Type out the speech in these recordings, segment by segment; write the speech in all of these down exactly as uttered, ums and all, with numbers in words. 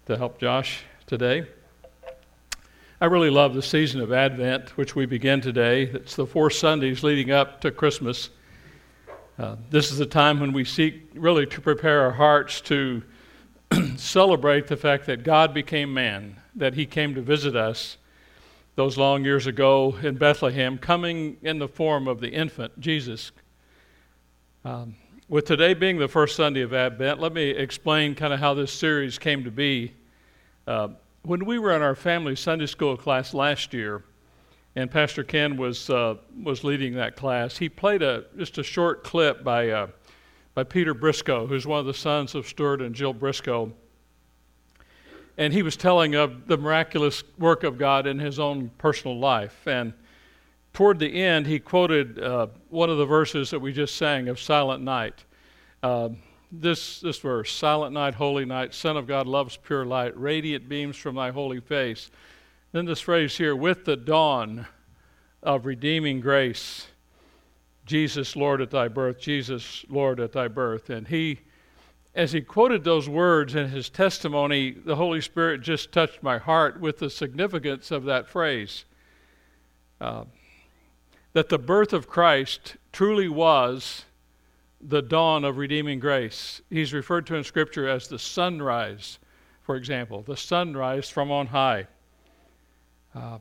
to help Josh today. I really love the season of Advent, which we begin today. It's the four Sundays leading up to Christmas. Uh, this is a time when we seek really to prepare our hearts to celebrate the fact that God became man, that he came to visit us those long years ago in Bethlehem, coming in the form of the infant, Jesus. Um, with today being the first Sunday of Advent, let me explain kind of how this series came to be. Uh, when we were in our family Sunday school class last year, and Pastor Ken was uh, was leading that class, he played a just a short clip by uh, by Peter Briscoe, who's one of the sons of Stuart and Jill Briscoe. And he was telling of the miraculous work of God in his own personal life. And toward the end, he quoted uh, one of the verses that we just sang of Silent Night. Uh, this this verse, Silent night, holy night, Son of God loves pure light, radiant beams from thy holy face. Then this phrase here, with the dawn of redeeming grace, Jesus, Lord, at thy birth, Jesus, Lord, at thy birth. And he, as he quoted those words in his testimony, the Holy Spirit just touched my heart with the significance of that phrase. Uh, that the birth of Christ truly was the dawn of redeeming grace. He's referred to in Scripture as the sunrise, for example, the sunrise from on high. Uh,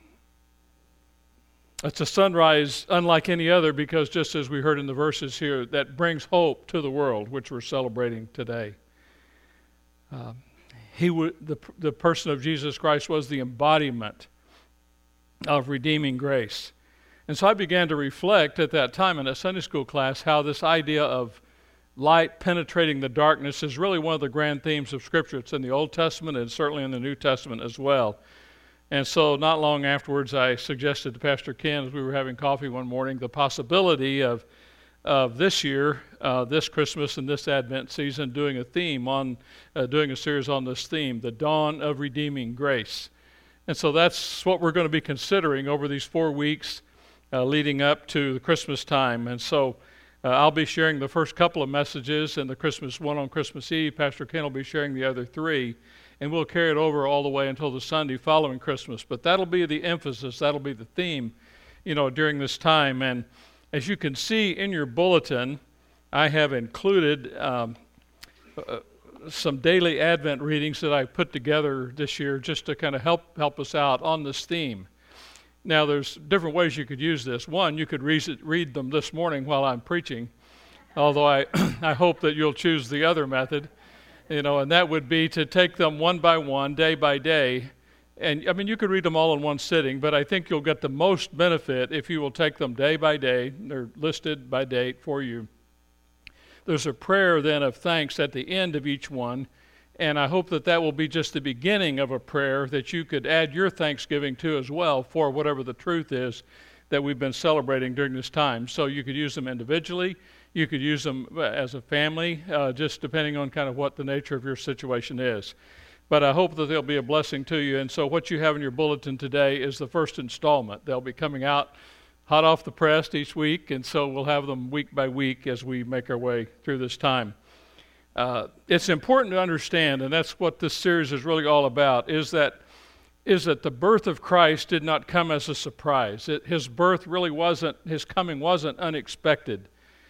it's a sunrise unlike any other because, just as we heard in the verses here, that brings hope to the world, which we're celebrating today. Uh, he w- the, the person of Jesus Christ was the embodiment of redeeming grace. And so I began to reflect at that time in a Sunday school class how this idea of light penetrating the darkness is really one of the grand themes of Scripture. It's in the Old Testament and certainly in the New Testament as well. And so not long afterwards, I suggested to Pastor Ken, as we were having coffee one morning, the possibility of of this year, uh, this Christmas and this Advent season, doing a theme on, uh, doing a series on this theme, the dawn of redeeming grace. And so that's what we're going to be considering over these four weeks uh, leading up to the Christmas time. And so uh, I'll be sharing the first couple of messages, and the Christmas one on Christmas Eve. Pastor Ken will be sharing the other three. And we'll carry it over all the way until the Sunday following Christmas. But that'll be the emphasis, that'll be the theme, you know, during this time. And as you can see in your bulletin, I have included um, uh, some daily Advent readings that I put together this year just to kind of help help us out on this theme. Now, there's different ways you could use this. One, you could read, read them this morning while I'm preaching, although I, I hope that you'll choose the other method. You know, and that would be to take them one by one, day by day. And, I mean, you could read them all in one sitting, but I think you'll get the most benefit if you will take them day by day. They're listed by date for you. There's a prayer, then, of thanks at the end of each one, and I hope that that will be just the beginning of a prayer that you could add your thanksgiving to as well for whatever the truth is that we've been celebrating during this time. So you could use them individually. You could use them as a family, uh, just depending on kind of what the nature of your situation is. But I hope that they'll be a blessing to you. And so what you have in your bulletin today is the first installment. They'll be coming out hot off the press each week, and so we'll have them week by week as we make our way through this time. Uh, it's important to understand, and that's what this series is really all about, is that is that the birth of Christ did not come as a surprise. It, his birth really wasn't, his coming wasn't unexpected.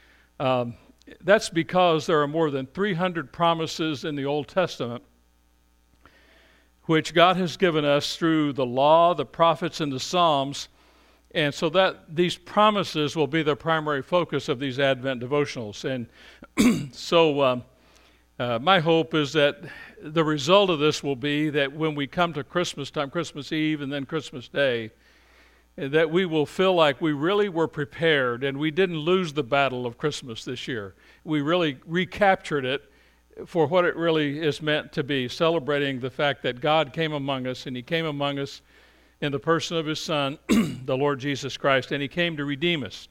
Um, that's because there are more than three hundred promises in the Old Testament which God has given us through the law, the prophets, and the Psalms. And so that these promises will be the primary focus of these Advent devotionals. And so um, uh, my hope is that the result of this will be that when we come to Christmas time, Christmas Eve and then Christmas Day, that we will feel like we really were prepared and we didn't lose the battle of Christmas this year. We really recaptured it for what it really is meant to be, celebrating the fact that God came among us, and he came among us in the person of his Son, the Lord Jesus Christ, and he came to redeem us.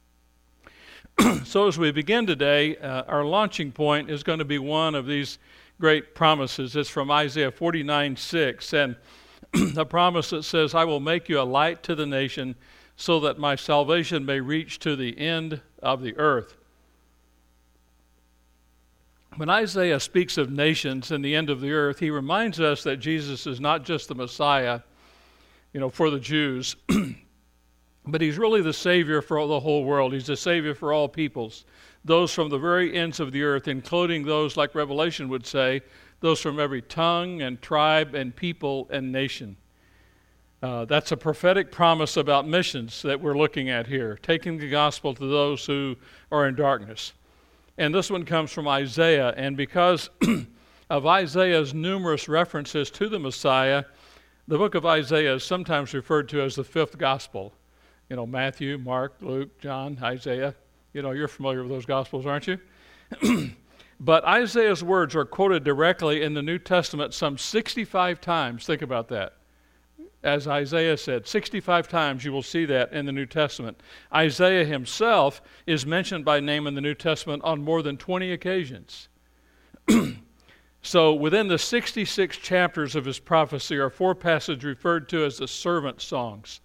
So as we begin today, uh, our launching point is going to be one of these great promises. It's from Isaiah forty-nine six, and a promise that says, I will make you a light to the nation so that my salvation may reach to the end of the earth. when Isaiah speaks of nations and the end of the earth, he reminds us that Jesus is not just the Messiah, you know, for the Jews, but he's really the Savior for the whole world. He's the Savior for all peoples, those from the very ends of the earth, including those, like Revelation would say, those from every tongue and tribe and people and nation. Uh, that's a prophetic promise about missions that we're looking at here, taking the gospel to those who are in darkness. And this one comes from Isaiah, and because of Isaiah's numerous references to the Messiah, the book of Isaiah is sometimes referred to as the fifth gospel. You know, Matthew, Mark, Luke, John, Isaiah. You know, you're familiar with those gospels, aren't you? But Isaiah's words are quoted directly in the New Testament some sixty-five times. Think about that. As Isaiah said, sixty-five times you will see that in the New Testament. Isaiah himself is mentioned by name in the New Testament on more than twenty occasions. So within the sixty-six chapters of his prophecy are four passages referred to as the servant songs,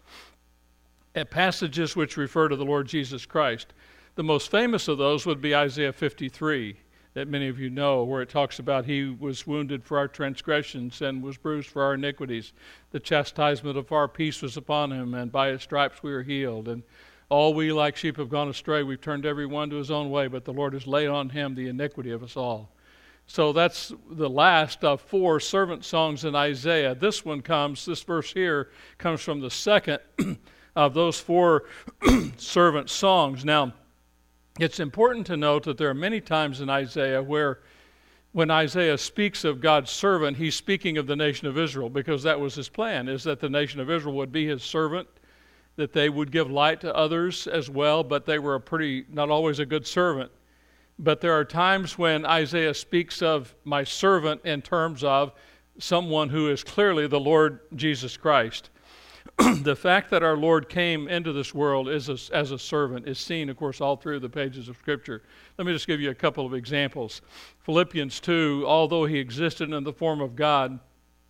and passages which refer to the Lord Jesus Christ. The most famous of those would be Isaiah fifty-three, that many of you know, where it talks about he was wounded for our transgressions and was bruised for our iniquities. The chastisement of our peace was upon him, and by his stripes we are healed. And all we like sheep have gone astray. We've turned every one to his own way, but the Lord has laid on him the iniquity of us all. So that's the last of four servant songs in Isaiah. This one comes, this verse here, comes from the second of those four servant songs. Now, it's important to note that there are many times in Isaiah where when Isaiah speaks of God's servant, he's speaking of the nation of Israel, because that was his plan, is that the nation of Israel would be his servant, that they would give light to others as well, but they were a pretty, not always a good servant. But there are times when Isaiah speaks of my servant in terms of someone who is clearly the Lord Jesus Christ. The fact that our Lord came into this world as a, as a servant is seen, of course, all through the pages of Scripture. Let me just give you a couple of examples. Philippians two, although he existed in the form of God,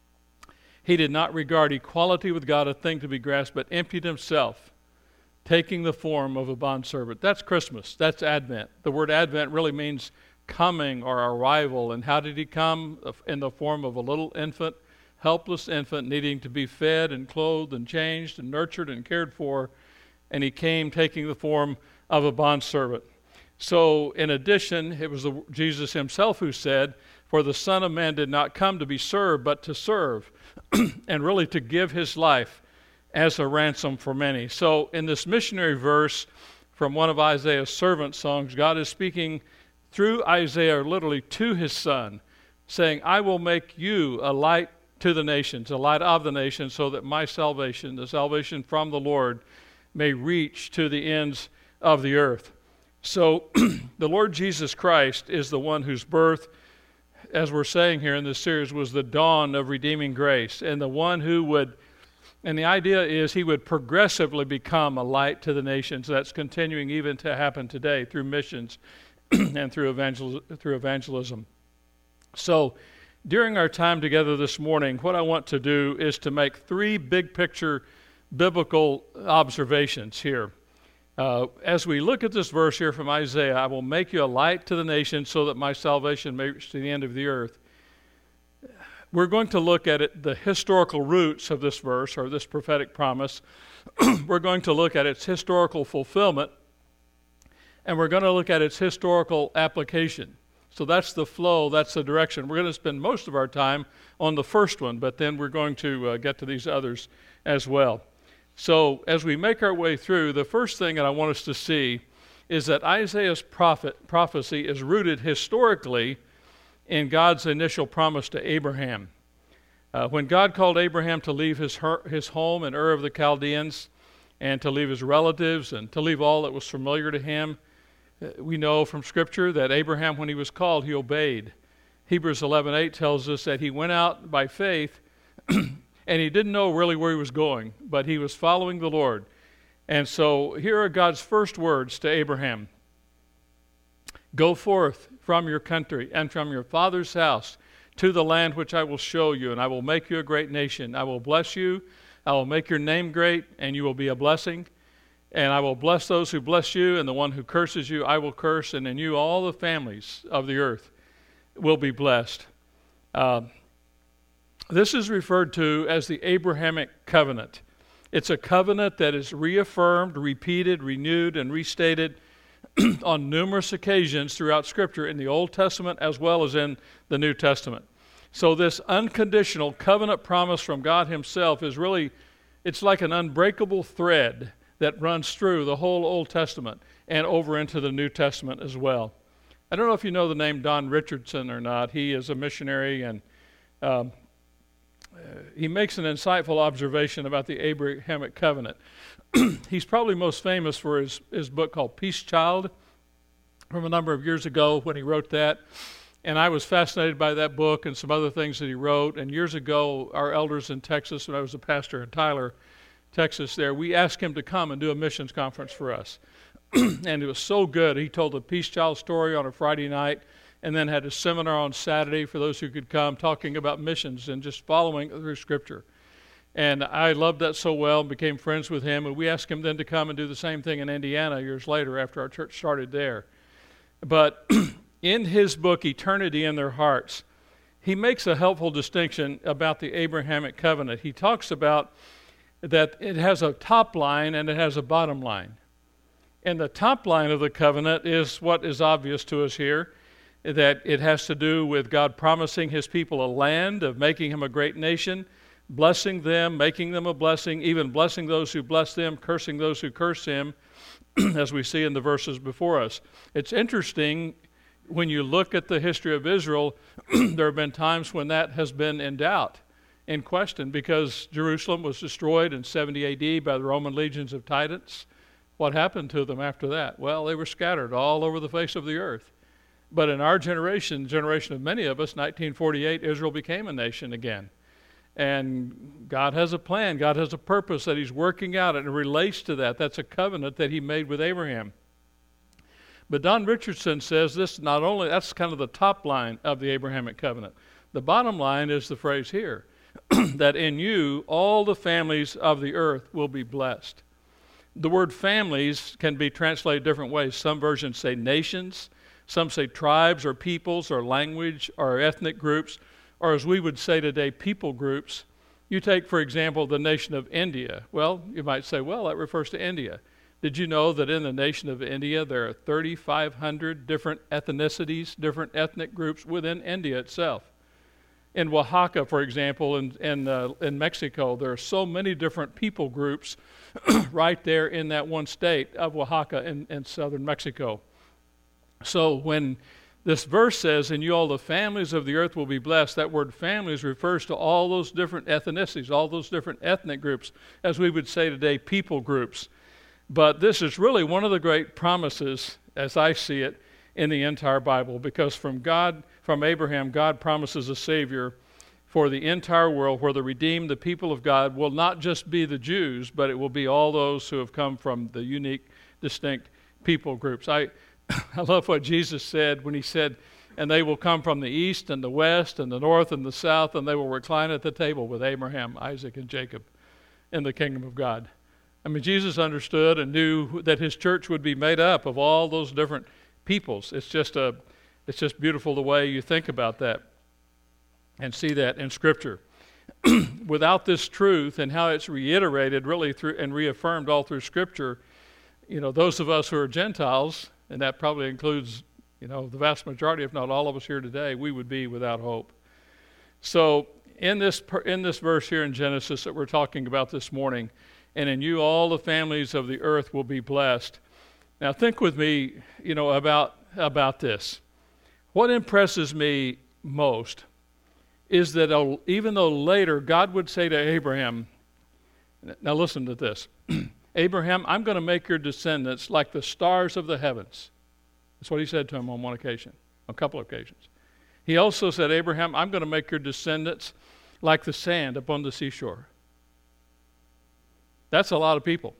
he did not regard equality with God a thing to be grasped, but emptied himself, taking the form of a bondservant. That's Christmas. That's Advent. The word Advent really means coming or arrival. And how did he come? In the form of a little infant, helpless infant needing to be fed and clothed and changed and nurtured and cared for. And he came taking the form of a bondservant. So in addition, it was the, Jesus himself who said, "For the Son of Man did not come to be served, but to serve," and really to give his life as a ransom for many. So in this missionary verse from one of Isaiah's servant songs, God is speaking through Isaiah literally to his Son, saying, "I will make you a light to the nations, a light of the nations, so that my salvation, the salvation from the Lord, may reach to the ends of the earth." So the Lord Jesus Christ is the one whose birth, as we're saying here in this series, was the dawn of redeeming grace, and the one who would, and the idea is he would progressively become a light to the nations. That's continuing even to happen today through missions and through evangel- through evangelism. So during our time together this morning, what I want to do is to make three big picture biblical observations here. Uh, as we look at this verse here from Isaiah, "I will make you a light to the nations so that my salvation may reach to the end of the earth." We're going to look at it, the historical roots of this verse or this prophetic promise. We're going to look at its historical fulfillment, and we're going to look at its historical application. So that's the flow, that's the direction. We're going to spend most of our time on the first one, but then we're going to uh, get to these others as well. So as we make our way through, the first thing that I want us to see is that Isaiah's prophet, prophecy is rooted historically in God's initial promise to Abraham. Uh, when God called Abraham to leave his, her, his home in Ur of the Chaldeans and to leave his relatives and to leave all that was familiar to him, we know from Scripture that Abraham, when he was called, he obeyed. Hebrews eleven eight tells us that he went out by faith and he didn't know really where he was going, but he was following the Lord. And so here are God's first words to Abraham. "Go forth from your country and from your father's house to the land which I will show you, and I will make you a great nation. I will bless you, I will make your name great, and you will be a blessing. And I will bless those who bless you, and the one who curses you I will curse, and in you all the families of the earth will be blessed. Uh, this is referred to as the Abrahamic covenant. It's a covenant that is reaffirmed, repeated, renewed, and restated on numerous occasions throughout Scripture in the Old Testament as well as in the New Testament. So this unconditional covenant promise from God himself is really, it's like an unbreakable thread that runs through the whole Old Testament and over into the New Testament as well. I don't know if you know the name Don Richardson or not. He is a missionary, and um, uh, he makes an insightful observation about the Abrahamic covenant. He's probably most famous for his, his book called Peace Child from a number of years ago when he wrote that. And I was fascinated by that book and some other things that he wrote. And years ago, our elders in Texas, when I was a pastor in Tyler, Texas there, we asked him to come and do a missions conference for us. And it was so good. He told the Peace Child story on a Friday night and then had a seminar on Saturday for those who could come talking about missions and just following through Scripture. And I loved that so well and became friends with him. And we asked him then to come and do the same thing in Indiana years later after our church started there. But in his book, Eternity in Their Hearts, he makes a helpful distinction about the Abrahamic covenant. He talks about that it has a top line and it has a bottom line. And the top line of the covenant is what is obvious to us here, that it has to do with God promising his people a land, of making him a great nation, blessing them, making them a blessing, even blessing those who bless them, cursing those who curse him, as we see in the verses before us. It's interesting when you look at the history of Israel, there have been times when that has been in doubt, in question, because Jerusalem was destroyed in seventy A D by the Roman legions of Titus. What happened to them after that? Well, they were scattered all over the face of the earth. But in our generation, generation of many of us, nineteen forty-eight, Israel became a nation again. And God has a plan. God has a purpose that he's working out, and it relates to that. That's a covenant that he made with Abraham. But Don Richardson says this not only, that's kind of the top line of the Abrahamic covenant. The bottom line is the phrase here, that in you all the families of the earth will be blessed. The word families can be translated different ways. Some versions say nations, some say tribes or peoples or language or ethnic groups, or as we would say today, people groups. You take, for example, the nation of India. Well, you might say, well, that refers to India. Did you know that in the nation of India there are thirty-five hundred different ethnicities, different ethnic groups within India itself? In Oaxaca, for example, in, in, uh, in Mexico, there are so many different people groups right there in that one state of Oaxaca in, in southern Mexico. So when this verse says, and you all the families of the earth will be blessed, that word families refers to all those different ethnicities, all those different ethnic groups, as we would say today, people groups. But this is really one of the great promises, as I see it, in the entire Bible, because from God, from Abraham, God promises a Savior for the entire world, where the redeemed, the people of God, will not just be the Jews, but it will be all those who have come from the unique, distinct people groups. I, I love what Jesus said when he said, and they will come from the east and the west and the north and the south, and they will recline at the table with Abraham, Isaac, and Jacob in the kingdom of God. I mean, Jesus understood and knew that his church would be made up of all those different peoples. It's just a, it's just beautiful the way you think about that and see that in Scripture. Without this truth and how it's reiterated really through and reaffirmed all through Scripture, you know, those of us who are Gentiles, and that probably includes, you know, the vast majority, if not all of us here today, we would be without hope. So in this in this verse here in Genesis that we're talking about this morning, and in you all the families of the earth will be blessed. Now think with me, you know, about about this. What impresses me most is that even though later God would say to Abraham, now listen to this, Abraham, I'm going to make your descendants like the stars of the heavens. That's what he said to him on one occasion, a couple of occasions. He also said, Abraham, I'm going to make your descendants like the sand upon the seashore. That's a lot of people.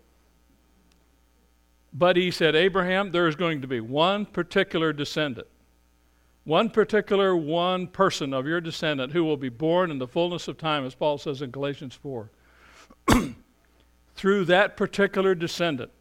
But he said, Abraham, there is going to be one particular descendant, one particular one person of your descendant who will be born in the fullness of time, as Paul says in Galatians four. Through that particular descendant,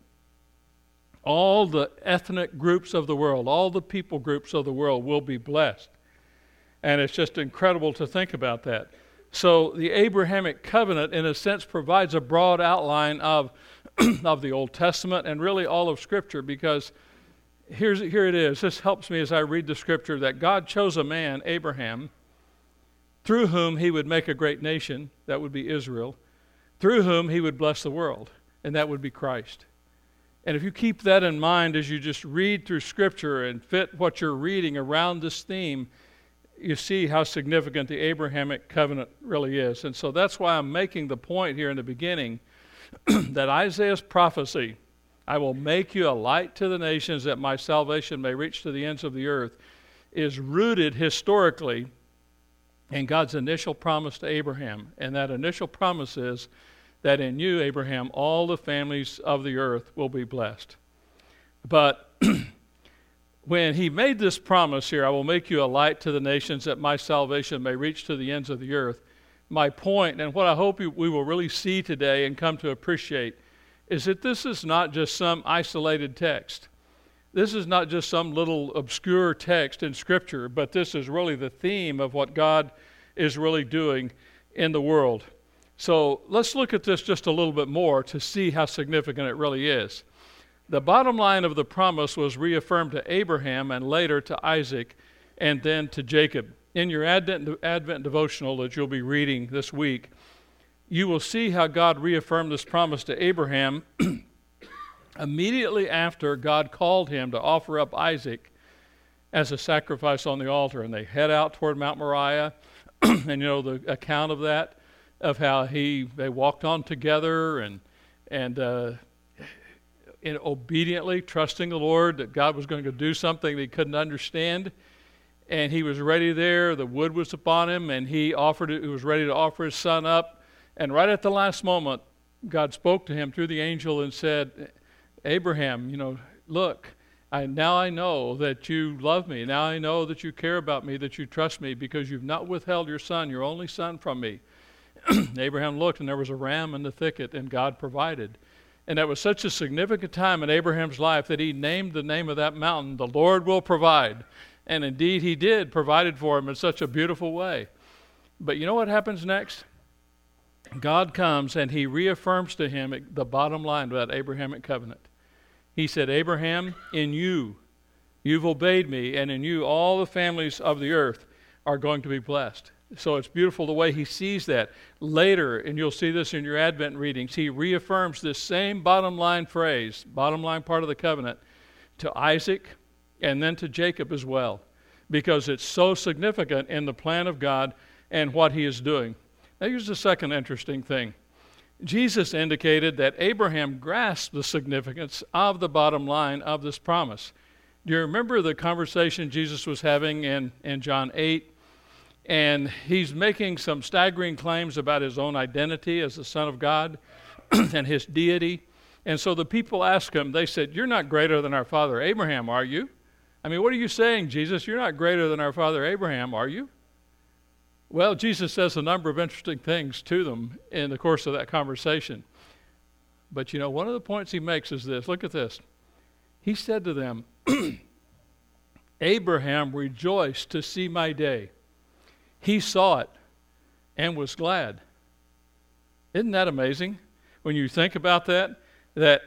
all the ethnic groups of the world, all the people groups of the world will be blessed. And it's just incredible to think about that. So the Abrahamic covenant, in a sense, provides a broad outline of, of the Old Testament and really all of Scripture, because here's, here it is. This helps me as I read the Scripture, that God chose a man, Abraham, through whom he would make a great nation, that would be Israel, through whom he would bless the world, and that would be Christ. And if you keep that in mind as you just read through Scripture and fit what you're reading around this theme, you see how significant the Abrahamic covenant really is. And so that's why I'm making the point here in the beginning that Isaiah's prophecy, I will make you a light to the nations that my salvation may reach to the ends of the earth, is rooted historically in God's initial promise to Abraham. And that initial promise is that in you, Abraham, all the families of the earth will be blessed. But when he made this promise here, I will make you a light to the nations that my salvation may reach to the ends of the earth. My point, and what I hope we will really see today and come to appreciate, is that this is not just some isolated text. This is not just some little obscure text in Scripture, but this is really the theme of what God is really doing in the world. So let's look at this just a little bit more to see how significant it really is. The bottom line of the promise was reaffirmed to Abraham and later to Isaac and then to Jacob. In your Advent, Advent devotional that you'll be reading this week, you will see how God reaffirmed this promise to Abraham immediately after God called him to offer up Isaac as a sacrifice on the altar. And they head out toward Mount Moriah, and you know the account of that, of how he they walked on together and and uh, in obediently trusting the Lord that God was going to do something that he couldn't understand. And he was ready there. The wood was upon him, and he offered it. He was ready to offer his son up. And right at the last moment, God spoke to him through the angel and said, Abraham, you know, look, I, now I know that you love me. Now I know that you care about me, that you trust me, because you've not withheld your son, your only son, from me. Abraham looked, and there was a ram in the thicket, and God provided. And that was such a significant time in Abraham's life that he named the name of that mountain, the Lord will provide. And indeed he did, provided for him in such a beautiful way. But you know what happens next? God comes and he reaffirms to him the bottom line of that Abrahamic covenant. He said, Abraham, in you, you've obeyed me, and in you all the families of the earth are going to be blessed. So it's beautiful the way he sees that. Later, and you'll see this in your Advent readings, he reaffirms this same bottom line phrase, bottom line part of the covenant, to Isaac and then to Jacob as well, because it's so significant in the plan of God and what he is doing. Now here's the second interesting thing. Jesus indicated that Abraham grasped the significance of the bottom line of this promise. Do you remember the conversation Jesus was having in, in John eight? And he's making some staggering claims about his own identity as the Son of God and his deity. And so the people asked him, they said, you're not greater than our father Abraham, are you? I mean, what are you saying, Jesus? You're not greater than our father Abraham, are you? Well, Jesus says a number of interesting things to them in the course of that conversation. But, you know, one of the points he makes is this. Look at this. He said to them, Abraham rejoiced to see my day. He saw it and was glad. Isn't that amazing? When you think about that, that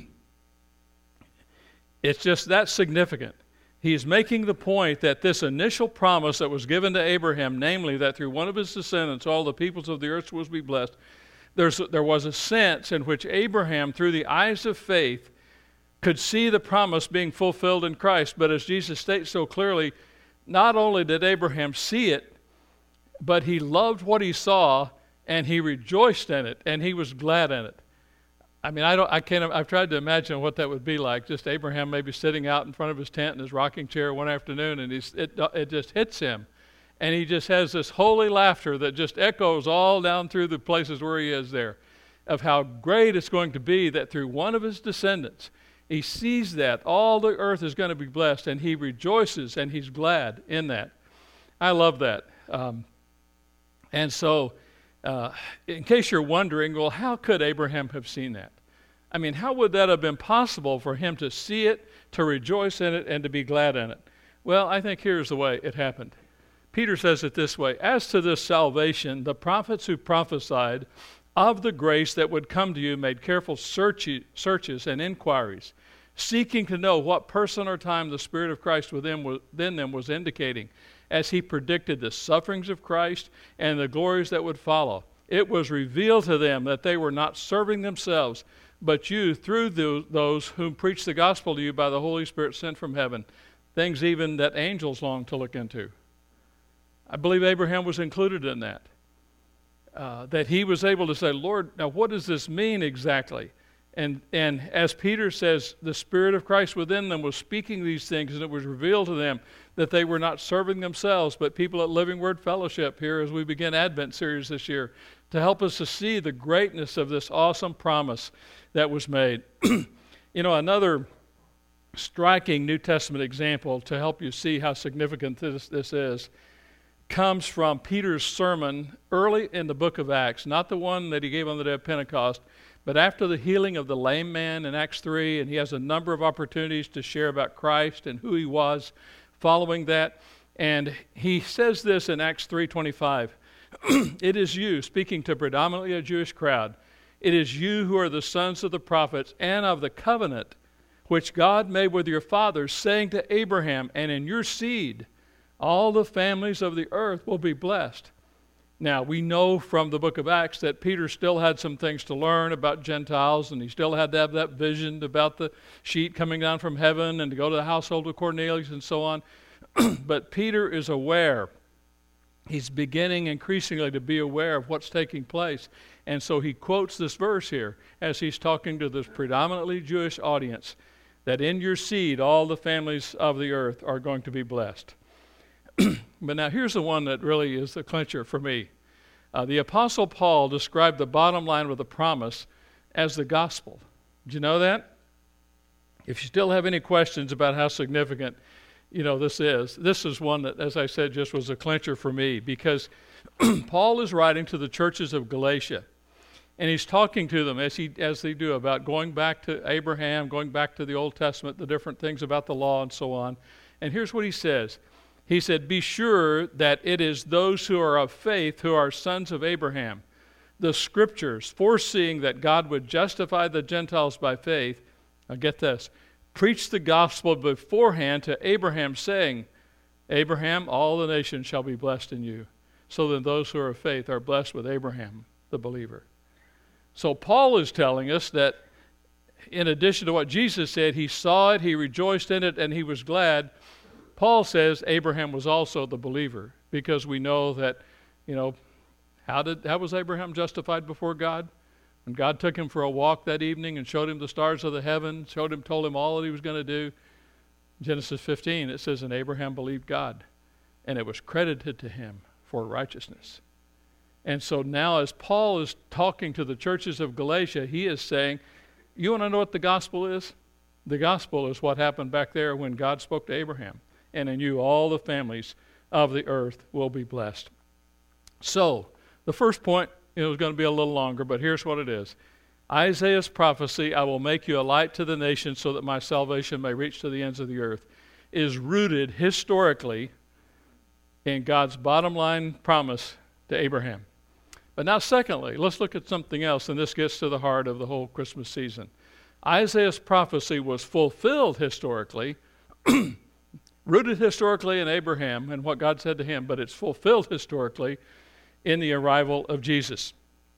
it's just that significant. He's making the point that this initial promise that was given to Abraham, namely that through one of his descendants all the peoples of the earth will be blessed, there's, there was a sense in which Abraham, through the eyes of faith, could see the promise being fulfilled in Christ. But as Jesus states so clearly, not only did Abraham see it, but he loved what he saw, and he rejoiced in it, and he was glad in it. I mean, I don't. I can't. I've tried to imagine what that would be like. Just Abraham maybe sitting out in front of his tent in his rocking chair one afternoon, and he's, it it just hits him, and he just has this holy laughter that just echoes all down through the places where he is there, of how great it's going to be that through one of his descendants, he sees that all the earth is going to be blessed, and he rejoices and he's glad in that. I love that. Um, and so. Uh, in case you're wondering, well, how could Abraham have seen that? I mean, how would that have been possible for him to see it, to rejoice in it, and to be glad in it? Well, I think here's the way it happened. Peter says it this way, as to this salvation, the prophets who prophesied of the grace that would come to you made careful search, searches and inquiries, seeking to know what person or time the Spirit of Christ within, within them was indicating, as he predicted the sufferings of Christ and the glories that would follow. It was revealed to them that they were not serving themselves, but you through the, those whom preach the gospel to you by the Holy Spirit sent from heaven, things even that angels long to look into. I believe Abraham was included in that. Uh, that he was able to say, Lord, now what does this mean exactly? And and as Peter says, the Spirit of Christ within them was speaking these things, and it was revealed to them that they were not serving themselves, but people at Living Word Fellowship here as we begin Advent series this year, to help us to see the greatness of this awesome promise that was made. You know, another striking New Testament example to help you see how significant this, this is comes from Peter's sermon early in the book of Acts, not the one that he gave on the day of Pentecost, but after the healing of the lame man in Acts three, and he has a number of opportunities to share about Christ and who he was following that. And he says this in Acts three twenty-five, it is you, speaking to predominantly a Jewish crowd, it is you who are the sons of the prophets and of the covenant which God made with your fathers, saying to Abraham, and in your seed all the families of the earth will be blessed. Now, we know from the book of Acts that Peter still had some things to learn about Gentiles, and he still had to have that vision about the sheet coming down from heaven and to go to the household of Cornelius and so on. But Peter is aware. He's beginning increasingly to be aware of what's taking place. And so he quotes this verse here as he's talking to this predominantly Jewish audience, that in your seed all the families of the earth are going to be blessed. But now here's the one that really is the clincher for me. Uh, the Apostle Paul described the bottom line of the promise as the gospel. Did you know that? If you still have any questions about how significant, you know, this is, this is one that, as I said, just was a clincher for me, because Paul is writing to the churches of Galatia, and he's talking to them as he as they do about going back to Abraham, going back to the Old Testament, the different things about the law and so on. And here's what he says. He said, be sure that it is those who are of faith who are sons of Abraham. The scriptures, foreseeing that God would justify the Gentiles by faith, now get this, preached the gospel beforehand to Abraham, saying, Abraham, all the nations shall be blessed in you. So then those who are of faith are blessed with Abraham, the believer. So Paul is telling us that in addition to what Jesus said, he saw it, he rejoiced in it, and he was glad. Paul says Abraham was also the believer, because we know that, you know, how did how was Abraham justified before God? When God took him for a walk that evening and showed him the stars of the heaven, showed him, told him all that he was going to do. Genesis fifteen, it says, and Abraham believed God, and it was credited to him for righteousness. And so now as Paul is talking to the churches of Galatia, he is saying, you want to know what the gospel is? The gospel is what happened back there when God spoke to Abraham. And in you all the families of the earth will be blessed. So, the first point, it was going to be a little longer, but here's what it is. Isaiah's prophecy, I will make you a light to the nations so that my salvation may reach to the ends of the earth, is rooted historically in God's bottom line promise to Abraham. But now secondly, let's look at something else, and this gets to the heart of the whole Christmas season. Isaiah's prophecy was fulfilled historically, rooted historically in Abraham and what God said to him, but it's fulfilled historically in the arrival of Jesus.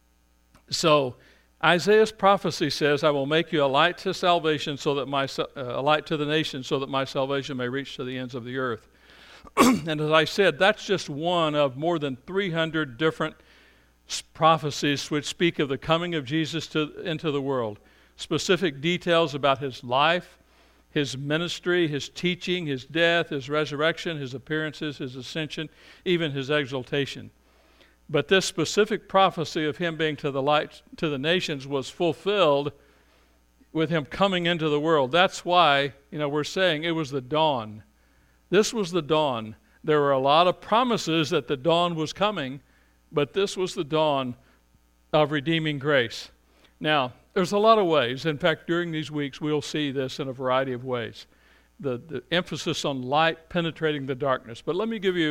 So Isaiah's prophecy says, I will make you a light to salvation so that my uh, a light to the nation so that my salvation may reach to the ends of the earth. And as I said, that's just one of more than three hundred different prophecies which speak of the coming of Jesus to, into the world. Specific details about his life, his ministry, his teaching, his death, his resurrection, his appearances, his ascension, even his exaltation. But this specific prophecy of him being to the light to the nations was fulfilled with him coming into the world. That's why, you know, we're saying it was the dawn. This was the dawn. There were a lot of promises that the dawn was coming, but this was the dawn of redeeming grace. Now, there's a lot of ways. In fact, during these weeks, we'll see this in a variety of ways. The, the emphasis on light penetrating the darkness. But let me give you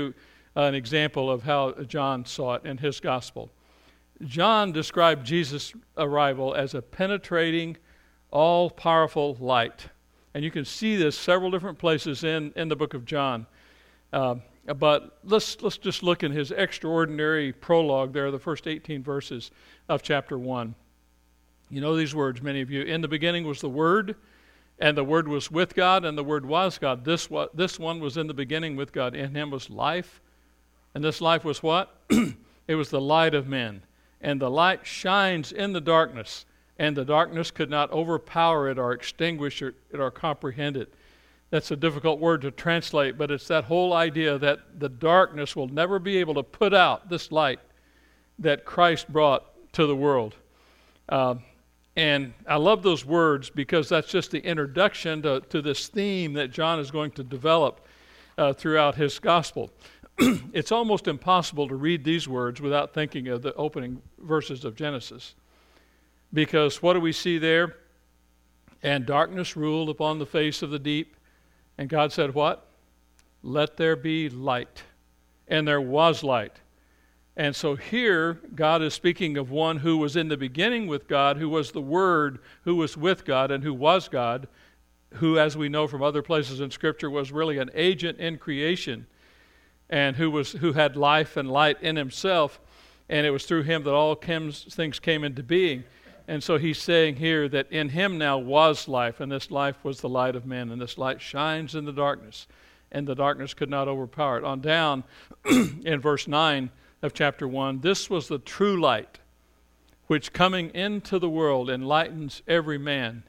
an example of how John saw it in his gospel. John described Jesus' arrival as a penetrating, all-powerful light. And you can see this several different places in, in the book of John. Uh, but let's let's just look in his extraordinary prologue there, the first eighteen verses of chapter one. You know these words, many of you. In the beginning was the Word, and the Word was with God, and the Word was God. This, this one was in the beginning with God. In him was life, and this life was what? It was the light of men. And the light shines in the darkness, and the darkness could not overpower it or extinguish it or comprehend it. That's a difficult word to translate, but it's that whole idea that the darkness will never be able to put out this light that Christ brought to the world. Uh, and I love those words because that's just the introduction to, to this theme that John is going to develop uh, throughout his gospel. It's almost impossible to read these words without thinking of the opening verses of Genesis. Because what do we see there? And darkness ruled upon the face of the deep. And God said what? Let there be light. And there was light. And so here, God is speaking of one who was in the beginning with God, who was the Word, who was with God, and who was God, who, as we know from other places in Scripture, was really an agent in creation, and who was who had life and light in himself. And it was through him that all things came into being. And so he's saying here that in him now was life, and this life was the light of men, and this light shines in the darkness, and the darkness could not overpower it. On down in verse nine of chapter one, this was the true light, which coming into the world enlightens every man.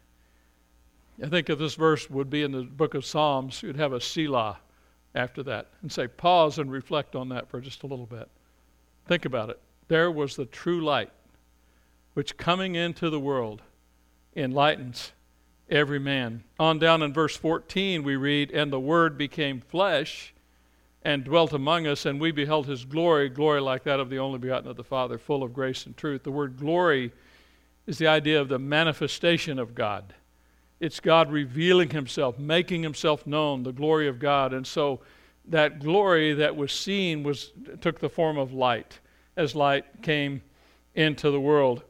I think if this verse would be in the book of Psalms, you'd have a Selah after that, and say, pause and reflect on that for just a little bit. Think about it. There was the true light, which coming into the world enlightens every man. On down in verse fourteen we read, and the Word became flesh and dwelt among us, and we beheld his glory, glory like that of the only begotten of the Father, full of grace and truth. The word glory is the idea of the manifestation of God. It's God revealing himself, making himself known, the glory of God. And so that glory that was seen was took the form of light, as light came into the world.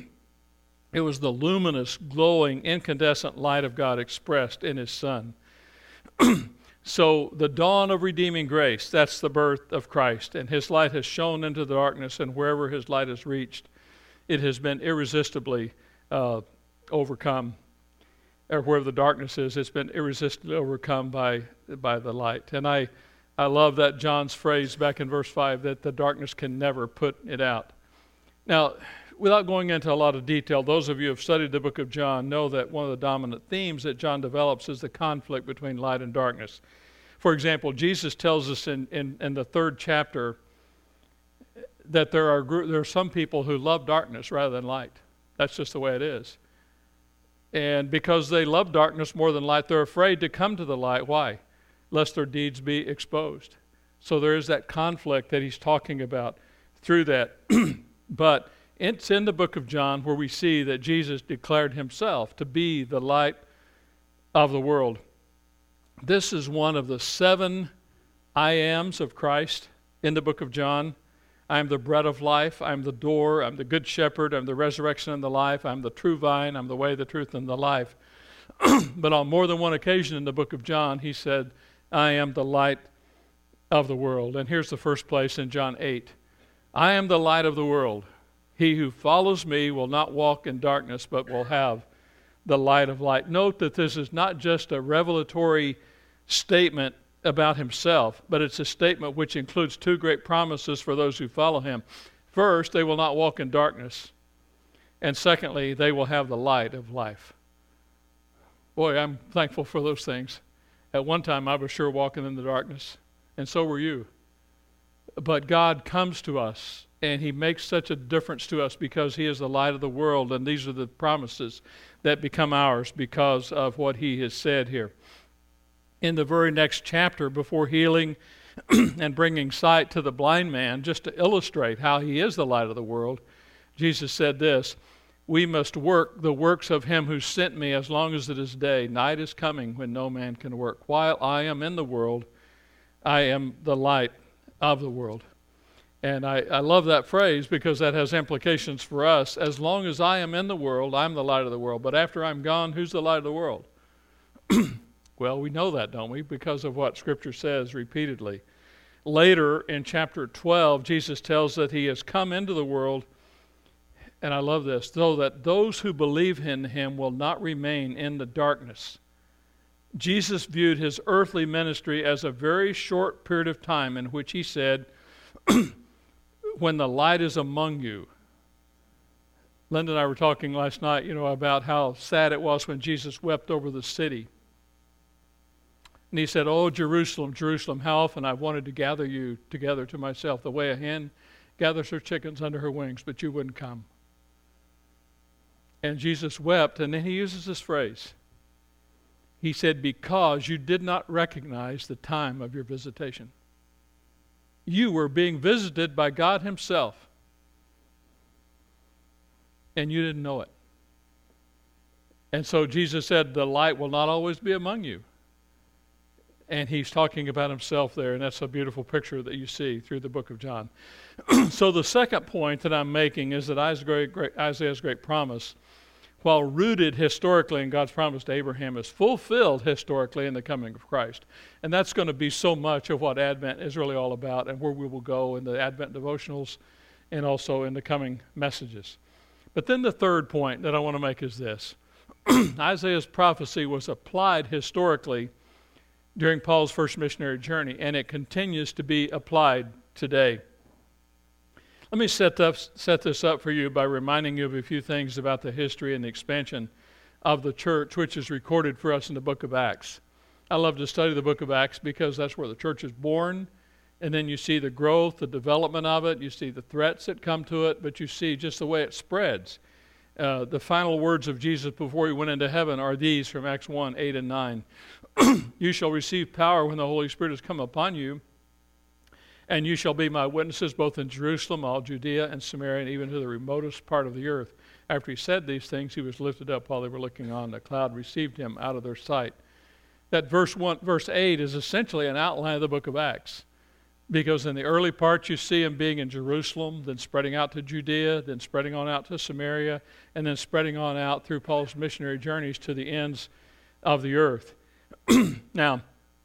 It was the luminous, glowing, incandescent light of God expressed in his Son. So the dawn of redeeming grace, that's the birth of Christ. And his light has shone into the darkness, and wherever his light has reached, it has been irresistibly uh, overcome. Or wherever the darkness is, it's been irresistibly overcome by by the light. And I, I love that John's phrase back in verse five, that the darkness can never put it out. Now, without going into a lot of detail, those of you who have studied the book of John know that one of the dominant themes that John develops is the conflict between light and darkness. For example, Jesus tells us in, in, in the third chapter that there are there are some people who love darkness rather than light. That's just the way it is. And because they love darkness more than light, they're afraid to come to the light. Why? Lest their deeds be exposed. So there is that conflict that he's talking about through that. But it's in the book of John where we see that Jesus declared himself to be the light of the world. This is one of the seven I ams of Christ in the book of John. I am the bread of life. I am the door. I'm the good shepherd. I'm the resurrection and the life. I'm the true vine. I'm the way, the truth, and the life. But on more than one occasion in the book of John, he said, I am the light of the world. And here's the first place in John eight. I am the light of the world. He who follows me will not walk in darkness, but will have the light of light. Note that this is not just a revelatory statement about himself, but it's a statement which includes two great promises for those who follow him. First, they will not walk in darkness. And secondly, they will have the light of life. Boy, I'm thankful for those things. At one time, I was sure walking in the darkness, and so were you. But God comes to us, and he makes such a difference to us because he is the light of the world, and these are the promises that become ours because of what he has said here. In the very next chapter, before healing and bringing sight to the blind man, just to illustrate how he is the light of the world, Jesus said this, we must work the works of him who sent me as long as it is day. Night is coming when no man can work. While I am in the world, I am the light of the world. And I, I love that phrase because that has implications for us. As long as I am in the world, I'm the light of the world. But after I'm gone, who's the light of the world? Well, we know that, don't we? Because of what Scripture says repeatedly. Later in chapter twelve, Jesus tells that he has come into the world, and I love this, so that those who believe in him will not remain in the darkness. Jesus viewed his earthly ministry as a very short period of time in which he said, when the light is among you. Linda and I were talking last night, you know, about how sad it was when Jesus wept over the city. And he said, oh, Jerusalem, Jerusalem, how often I've wanted to gather you together to myself, the way a hen gathers her chickens under her wings, but you wouldn't come. And Jesus wept, and then he uses this phrase. He said, because you did not recognize the time of your visitation. You were being visited by God himself, and you didn't know it. And so Jesus said, the light will not always be among you. And he's talking about himself there, and that's a beautiful picture that you see through the book of John. So the second point that I'm making is that Isaiah's great, great, Isaiah's great promise, while rooted historically in God's promise to Abraham, is fulfilled historically in the coming of Christ. And that's going to be so much of what Advent is really all about and where we will go in the Advent devotionals and also in the coming messages. But then the third point that I want to make is this. Isaiah's prophecy was applied historically during Paul's first missionary journey, and it continues to be applied today. Let me set, up, set this up for you by reminding you of a few things about the history and the expansion of the church, which is recorded for us in the book of Acts. I love to study the book of Acts because that's where the church is born, and then you see the growth, the development of it, you see the threats that come to it, but you see just the way it spreads. Uh, the final words of Jesus before he went into heaven are these from Acts one, eight and nine. You shall receive power when the Holy Spirit has come upon you, and you shall be my witnesses both in Jerusalem, all Judea and Samaria, and even to the remotest part of the earth. After he said these things, he was lifted up while they were looking on. The cloud received him out of their sight. That verse one, verse eight is essentially an outline of the book of Acts. Because in the early part you see him being in Jerusalem, then spreading out to Judea, then spreading on out to Samaria, and then spreading on out through Paul's missionary journeys to the ends of the earth. Now,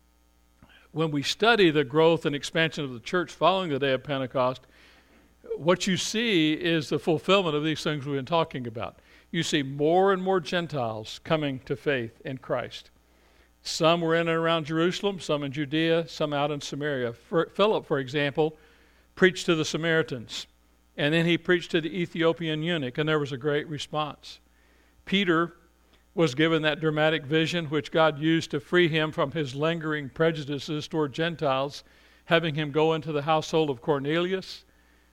when we study the growth and expansion of the church following the day of Pentecost, what you see is the fulfillment of these things we've been talking about. You see more and more Gentiles coming to faith in Christ. Some were in and around Jerusalem, some in Judea, some out in Samaria. For Philip, for example, preached to the Samaritans, and then he preached to the Ethiopian eunuch, and there was a great response. Peter was given that dramatic vision which God used to free him from his lingering prejudices toward Gentiles, having him go into the household of Cornelius,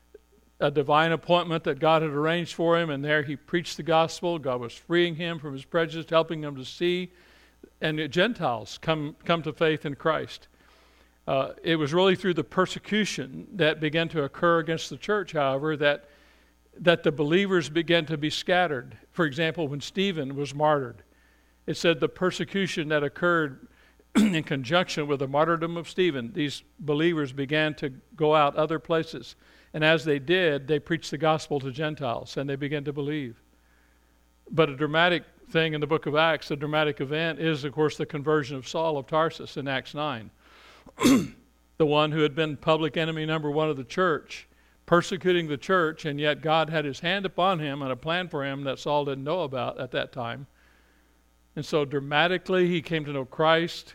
a divine appointment that God had arranged for him, and there he preached the gospel. God was freeing him from his prejudice, helping him to see, and the Gentiles come, come to faith in Christ. Uh, it was really through the persecution that began to occur against the church, however, that that the believers began to be scattered. For example, when Stephen was martyred, it said the persecution that occurred in conjunction with the martyrdom of Stephen, these believers began to go out other places. And as they did, they preached the gospel to Gentiles, and they began to believe. But a dramatic thing in the book of Acts, a dramatic event, is, of course, the conversion of Saul of Tarsus in Acts nine. The one who had been public enemy number one of the church, persecuting the church, and yet God had his hand upon him and a plan for him that Saul didn't know about at that time. And so dramatically he came to know Christ,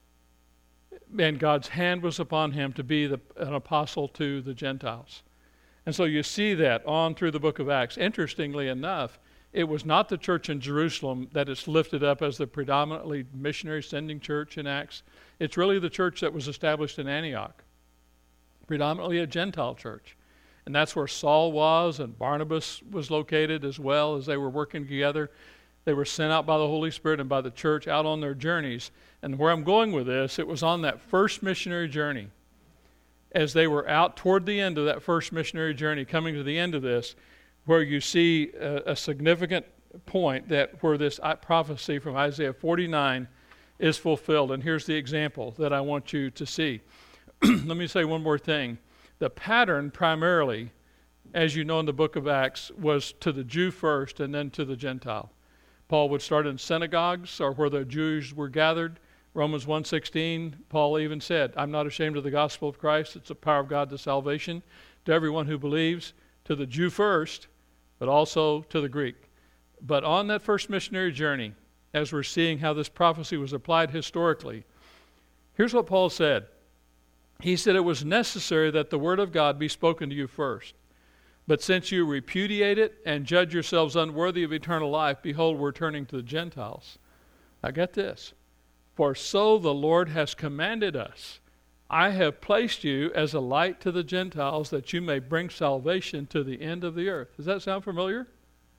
and God's hand was upon him to be the, an apostle to the Gentiles. And so you see that on through the book of Acts. Interestingly enough, it was not the church in Jerusalem that is lifted up as the predominantly missionary sending church in Acts. It's really the church that was established in Antioch, predominantly a Gentile church. And that's where Saul was, and Barnabas was located as well as they were working together. They were sent out by the Holy Spirit and by the church out on their journeys. And where I'm going with this, it was on that first missionary journey. As they were out toward the end of that first missionary journey, coming to the end of this, where you see a, a significant point that where this prophecy from Isaiah forty-nine is fulfilled. And here's the example that I want you to see. let me say one more thing. The pattern primarily, as you know in the book of Acts, was to the Jew first and then to the Gentile. Paul would start in synagogues or where the Jews were gathered. Romans one sixteen, Paul even said, I'm not ashamed of the gospel of Christ. It's the power of God to salvation to everyone who believes, to the Jew first, but also to the Greek. But on that first missionary journey, as we're seeing how this prophecy was applied historically, here's what Paul said. He said it was necessary that the word of God be spoken to you first. But since you repudiate it and judge yourselves unworthy of eternal life, behold, we're turning to the Gentiles. Now get this. For so the Lord has commanded us. I have placed you as a light to the Gentiles that you may bring salvation to the end of the earth. Does that sound familiar?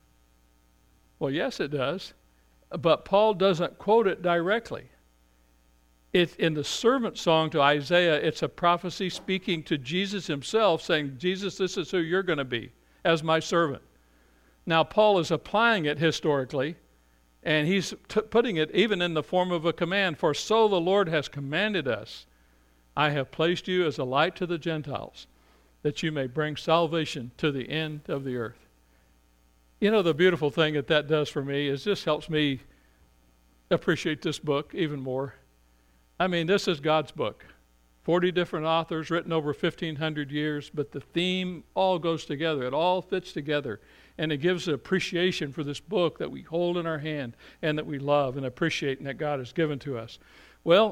Well, yes, it does. But Paul doesn't quote it directly. It, in the servant song to Isaiah, it's a prophecy speaking to Jesus himself, saying, Jesus, this is who you're going to be as my servant. Now, Paul is applying it historically, and he's t- putting it even in the form of a command. For so the Lord has commanded us, I have placed you as a light to the Gentiles, that you may bring salvation to the end of the earth. You know, the beautiful thing that that does for me is this helps me appreciate this book even more. I mean, this is God's book. forty different authors, written over fifteen hundred years, but the theme all goes together. It all fits together. And it gives an appreciation for this book that we hold in our hand and that we love and appreciate and that God has given to us. Well,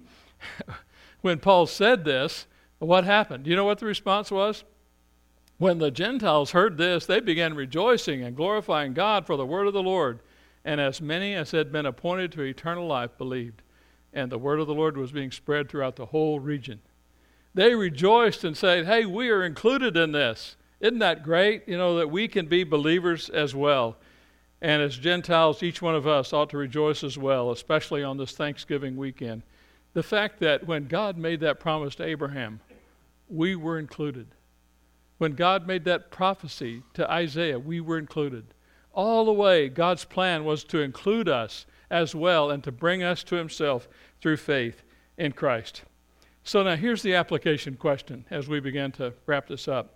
when Paul said this, what happened? Do you know what the response was? When the Gentiles heard this, they began rejoicing and glorifying God for the word of the Lord. And as many as had been appointed to eternal life believed. And the word of the Lord was being spread throughout the whole region. They rejoiced and said, hey, we are included in this. Isn't that great? You know, that we can be believers as well. And as Gentiles, each one of us ought to rejoice as well, especially on this Thanksgiving weekend. The fact that when God made that promise to Abraham, we were included. When God made that prophecy to Isaiah, we were included. All the way, God's plan was to include us as well and to bring us to himself through faith in Christ. So now here's the application question as we begin to wrap this up.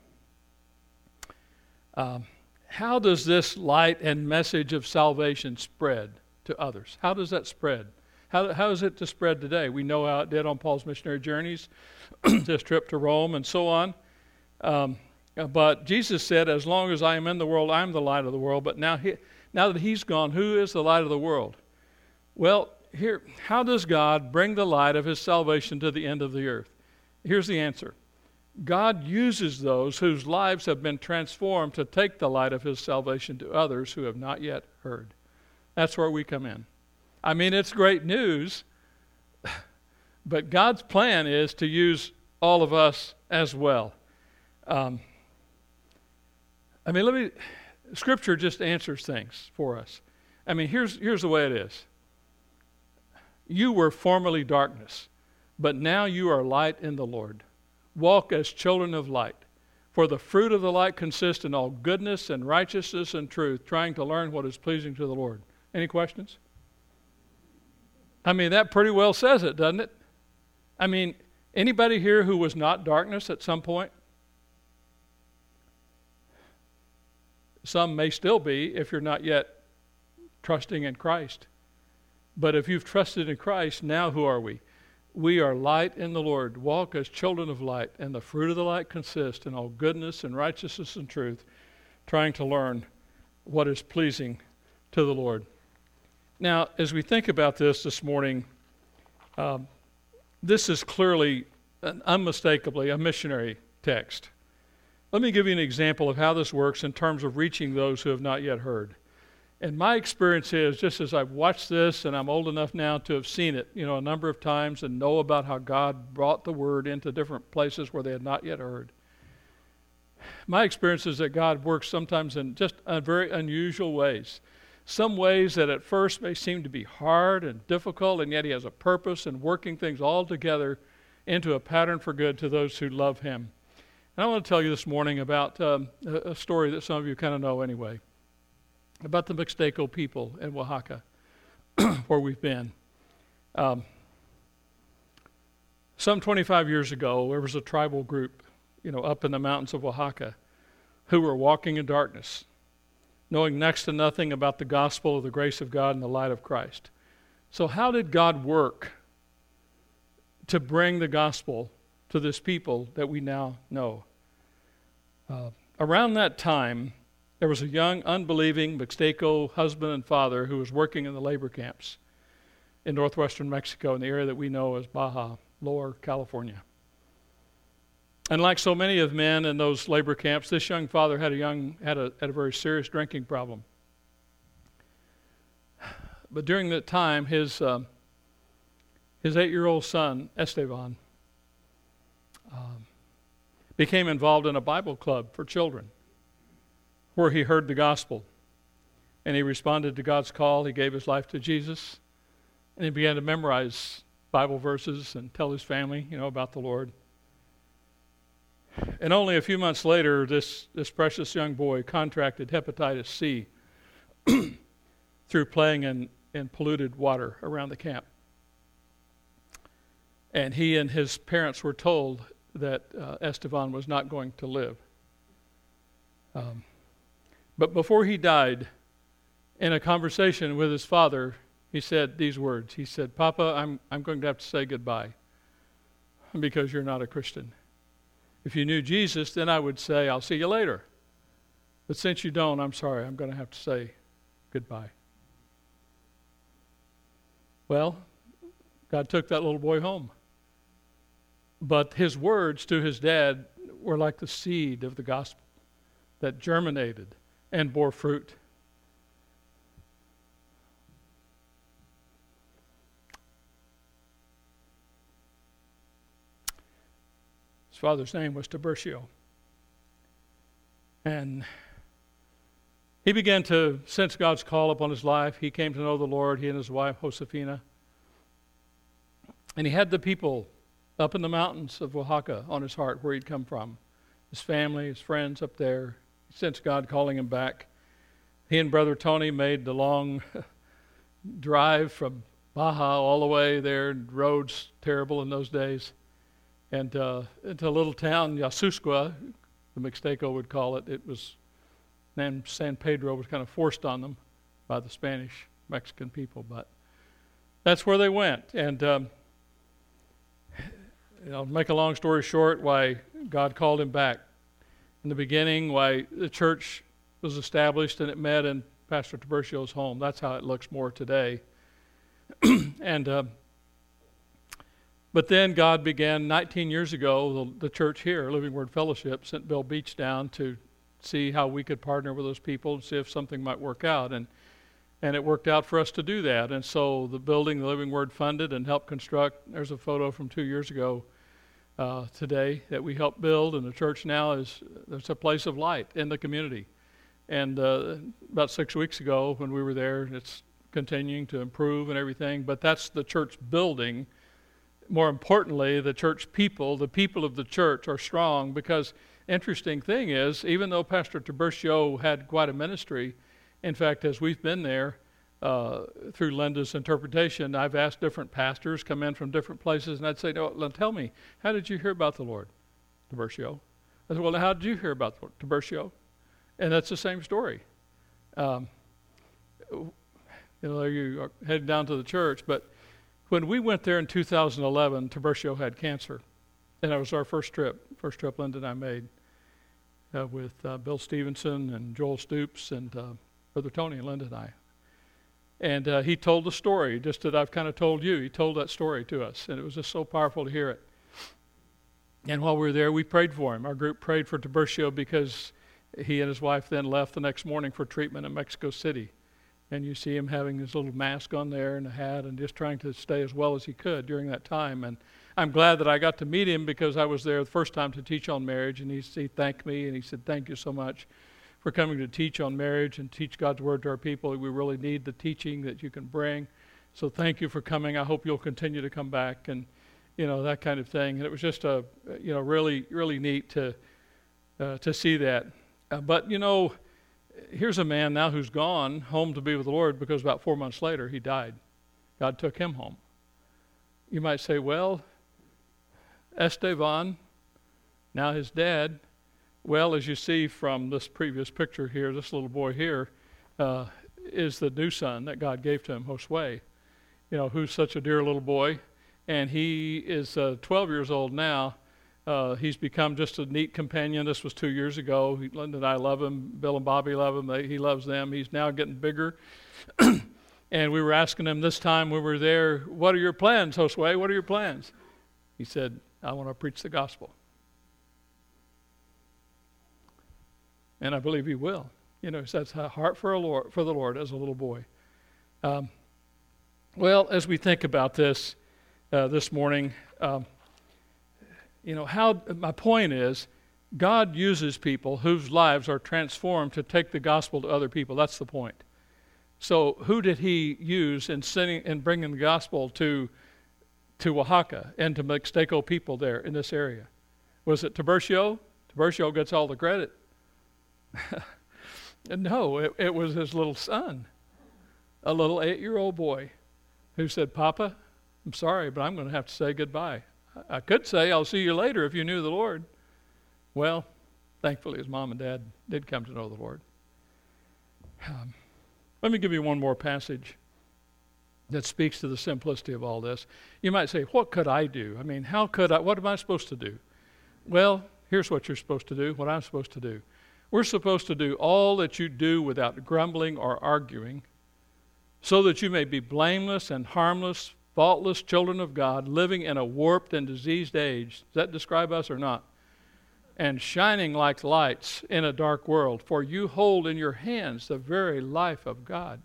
Um, how does this light and message of salvation spread to others? How does that spread? How, how is it to spread today? We know how it did on Paul's missionary journeys, this trip to Rome and so on. Um, but Jesus said, as long as I am in the world, I am the light of the world. But now, he, now that he's gone, who is the light of the world? Well, here, how does God bring the light of his salvation to the end of the earth? Here's the answer. God uses those whose lives have been transformed to take the light of his salvation to others who have not yet heard. That's where we come in. I mean, it's great news, but God's plan is to use all of us as well. Um, I mean, let me, Scripture just answers things for us. I mean, here's here's the way it is. You were formerly darkness, but now you are light in the Lord. Walk as children of light. For the fruit of the light consists in all goodness and righteousness and truth, trying to learn what is pleasing to the Lord. Any questions? I mean, that pretty well says it, doesn't it? I mean, anybody here who was not darkness at some point? Some may still be if you're not yet trusting in Christ. But if you've trusted in Christ, now who are we? We are light in the Lord. Walk as children of light, and the fruit of the light consists in all goodness and righteousness and truth, trying to learn what is pleasing to the Lord. Now, as we think about this this morning, um, this is clearly, an unmistakably, a missionary text. Let me give you an example of how this works in terms of reaching those who have not yet heard. And my experience is, just as I've watched this, and I'm old enough now to have seen it, you know, a number of times and know about how God brought the word into different places where they had not yet heard. My experience is that God works sometimes in just uh, very unusual ways. Some ways that at first may seem to be hard and difficult, and yet he has a purpose in working things all together into a pattern for good to those who love him. And I want to tell you this morning about um, a, a story that some of you kind of know anyway, about the Mixteco people in Oaxaca, where we've been. Um, Some twenty-five years ago, there was a tribal group, you know, up in the mountains of Oaxaca, who were walking in darkness, knowing next to nothing about the gospel of the grace of God and the light of Christ. So how did God work to bring the gospel to this people that we now know? Uh, around that time, there was a young, unbelieving Mixteco husband and father who was working in the labor camps in northwestern Mexico, in the area that we know as Baja, Lower California. And like so many of men in those labor camps, this young father had a young had a had a very serious drinking problem. But during that time, his uh, his eight-year-old son Esteban um, became involved in a Bible club for children, where he heard the gospel, and he responded to God's call. He gave his life to Jesus, and he began to memorize Bible verses and tell his family, you know, about the Lord. And only a few months later, this, this precious young boy contracted hepatitis C through playing in, in polluted water around the camp. And he and his parents were told that uh, Esteban was not going to live. Um, but before he died, in a conversation with his father, he said these words. He said, "Papa, I'm I'm going to have to say goodbye because you're not a Christian. If you knew Jesus, then I would say, I'll see you later. But since you don't, I'm sorry, I'm going to have to say goodbye." Well, God took that little boy home. But his words to his dad were like the seed of the gospel that germinated and bore fruit. His father's name was Tiburcio. And he began to sense God's call upon his life. He came to know the Lord, he and his wife, Josefina. And he had the people up in the mountains of Oaxaca on his heart, where he'd come from. His family, his friends up there. He sensed God calling him back. He and Brother Tony made the long drive from Baja all the way there. Roads terrible in those days. And uh, into a little town, Yasusqua, the Mixteco would call it. It was named San Pedro, was kind of forced on them by the Spanish Mexican people. But that's where they went. And um, you know, make a long story short, why God called him back. In the beginning, why the church was established and it met in Pastor Tiburcio's home. That's how it looks more today. and uh, But then God began, nineteen years ago, the, the church here, Living Word Fellowship, sent Bill Beach down to see how we could partner with those people and see if something might work out. And and it worked out for us to do that. And so the building, the Living Word funded and helped construct. There's a photo from two years ago uh, today that we helped build. And the church now is, there's a place of light in the community. And uh, about six weeks ago when we were there, it's continuing to improve and everything. But that's the church building. More importantly, the church people, the people of the church are strong, because interesting thing is, even though Pastor Tiburcio had quite a ministry, in fact, as we've been there uh, through Linda's interpretation, I've asked different pastors come in from different places, and I'd say, "No, tell me, how did you hear about the Lord, Tiburcio?" I said, "Well, how did you hear about the Lord, Tiburcio?" And that's the same story. Um, you know, you are headed down to the church, but when we went there in two thousand eleven, Tiburcio had cancer, and that was our first trip, first trip Linda and I made uh, with uh, Bill Stevenson and Joel Stoops and uh, Brother Tony and Linda and I. And uh, he told the story, just that I've kind of told you. He told that story to us, and it was just so powerful to hear it. And while we were there, we prayed for him. Our group prayed for Tiburcio because he and his wife then left the next morning for treatment in Mexico City. And you see him having his little mask on there and a hat and just trying to stay as well as he could during that time. And I'm glad that I got to meet him, because I was there the first time to teach on marriage, and he, he thanked me and he said, "Thank you so much for coming to teach on marriage and teach God's word to our people. We really need the teaching that you can bring. So thank you for coming. I hope you'll continue to come back," and you know, that kind of thing. And it was just a you know really really neat to uh, to see that. Uh, but you know, here's a man now who's gone home to be with the Lord, because about four months later he died. God took him home. You might say, "Well, Esteban, now his dad, well, as you see from this previous picture here, this little boy here, uh, is the new son that God gave to him, Josue, you know, who's such a dear little boy. And he is uh, twelve years old now. Uh, he's become just a neat companion. This was two years ago. He, Linda and I love him. Bill and Bobby love him. They, he loves them. He's now getting bigger. And we were asking him this time when we were there, what are your plans, Josue? What are your plans? He said, I want to preach the gospel. And I believe he will. You know, he says, a heart for, a Lord, for the Lord as a little boy. Um, well, as we think about this uh, this morning, um, you know, how my point is, God uses people whose lives are transformed to take the gospel to other people. That's the point. So who did he use in sending and bringing the gospel to to Oaxaca and to Mixteco people there in this area? Was it Tiburcio? Tiburcio gets all the credit. No, it, it was his little son, a little eight-year-old boy who said, Papa, I'm sorry, but I'm going to have to say goodbye. I, I could say, I'll see you later if you knew the Lord. Well, thankfully his mom and dad did come to know the Lord. Um, let me give you one more passage that speaks to the simplicity of all this. You might say, what could I do? I mean, how could I, what am I supposed to do? Well, here's what you're supposed to do, what I'm supposed to do. We're supposed to do all that you do without grumbling or arguing, so that you may be blameless and harmless, faultless children of God, living in a warped and diseased age. Does that describe us or not? And shining like lights in a dark world, for you hold in your hands the very life of God.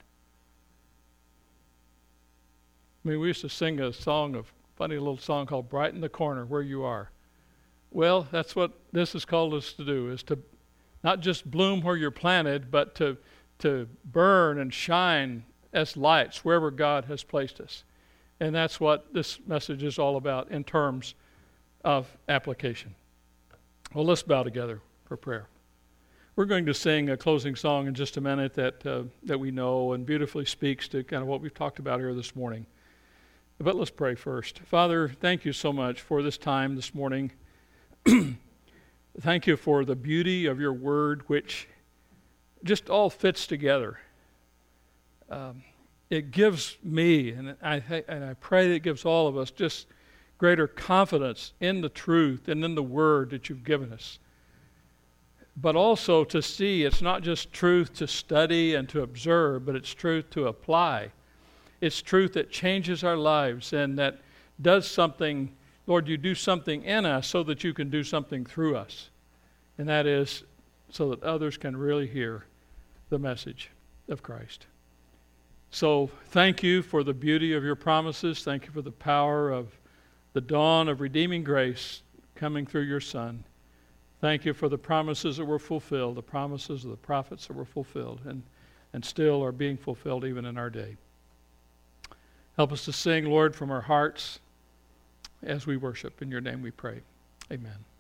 I mean, we used to sing a song, a funny little song called Brighten the Corner Where You Are. Well, that's what this has called us to do, is to not just bloom where you're planted, but to, to burn and shine as lights wherever God has placed us. And that's what this message is all about in terms of application. Well, let's bow together for prayer. We're going to sing a closing song in just a minute that uh, that we know and beautifully speaks to kind of what we've talked about here this morning. But let's pray first. Father, thank you so much for this time this morning. Thank you for the beauty of your word, which just all fits together. Um, it gives me, and I th- and I pray that it gives all of us just greater confidence in the truth and in the word that you've given us. But also to see it's not just truth to study and to observe, but it's truth to apply. It's truth that changes our lives and that does something. Lord, you do something in us so that you can do something through us. And that is so that others can really hear the message of Christ. So thank you for the beauty of your promises. Thank you for the power of the dawn of redeeming grace coming through your Son. Thank you for the promises that were fulfilled, the promises of the prophets that were fulfilled and, and still are being fulfilled even in our day. Help us to sing, Lord, from our hearts as we worship. In your name we pray. Amen.